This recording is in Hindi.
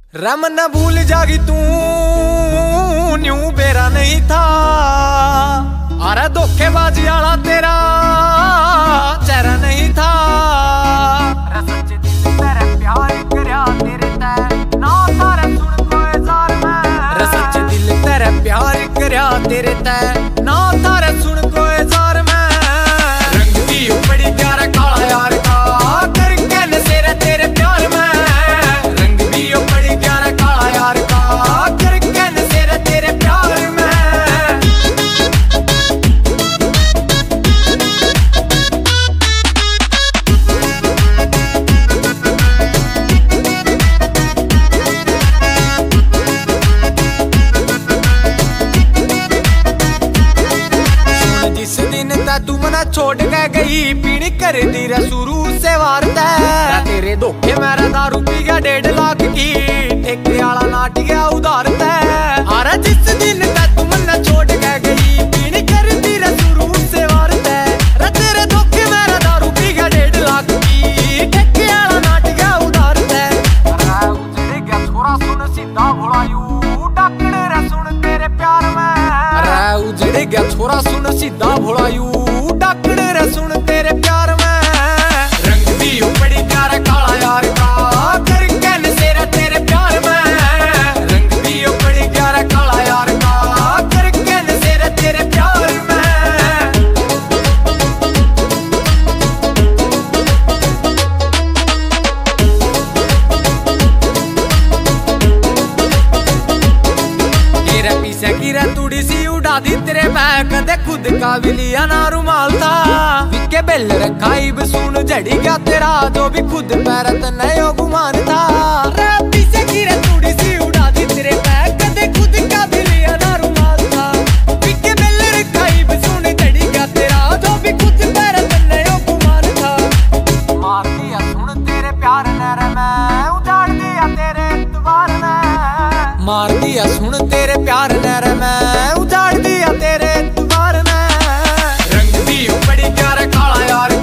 रम न भूल जागी तू न्यू बेरा नहीं था। अरे धोखेबाजी वाला तेरा चेहरा नहीं था। सच्चे दिल तेरे प्यार करया तेरे तै ना थारे सुन कोई जार मैं। सच्चे दिल तेरे प्यार करया तेरे तै ना थारे सुन कोई जार मैं। रंग भी बड़ी प्यारा काला यार का करके नसेरा तेरे प्यार में। रंग भी बड़ी प्यारा काला यार का करके नसेरा तेरे प्यार में। जिस दिन ता तू मना छोड़ के गई पीनी कर दी शुरू से वारता है। तेरे धोखे मेरा दारू पी गया 1.5 लाख की ठेके वाला नाट गया उधारता है। अरे जिस दिन ता तू मना छोड़ के गई पीनी कर दी शुरू से वारता है। तेरे धोखे मेरा दारू पी गया 1.5 लाख की ठेके वाला नाट गया उधारता है। अरे उजड़ गया छोरा सुन सीधा भोला यू डाकड़े रे सुन तेरे प्यार में। अरे उजड़ गया छोरा सुन सीधा भोला यू डाकड़े रे सुन तेरे प्यार में। रंग भी बड़ी प्यारा काला यार का करके नसेरा तेरे प्यार में। रंग भी बड़ी प्यारा काला यार का करके नसेरा तेरे प्यार में। पीछे गिरा तुड़ी सी उड़ा दी तेरे मैं कदे खुद का भी लिया ना रुमाल था। विके बेल रखा इब सुन जड़ी गया तेरा जो भी खुद पैरत नयो गुमान था। पीछे गिरा तुड़ी सी उड़ा दी तेरे मैं कदे खुद का भी लिया ना रुमाल था। विके बेल रखा इब सुन जड़ी गया तेरा जो भी खुद पैरत नयो गुमान था। मार दिया सुन तेरे प्यार ने रे मैं उजाड़ दिया तेरे इतबार ने। मार दिया सुन तेरे प्यार ने रे मैं उजाड़ दिया तेरे इतबार ने। रंग भी बड़ी प्यारा काला यार